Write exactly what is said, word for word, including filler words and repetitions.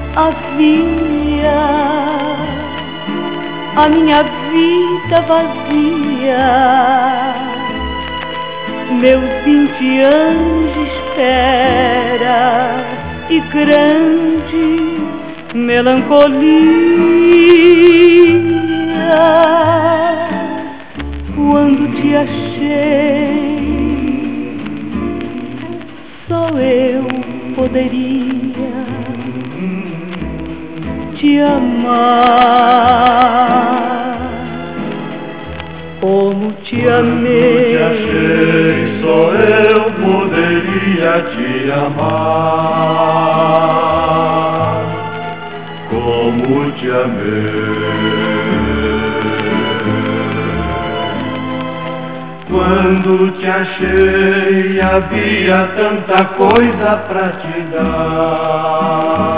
havia a minha vida vazia, meus vinte anos de espera e grande melancolia. Quando te achei, só eu poderia te amar como te amei. Quando te achei, só eu poderia te amar como te amei. Quando te achei, havia tanta coisa pra te dar.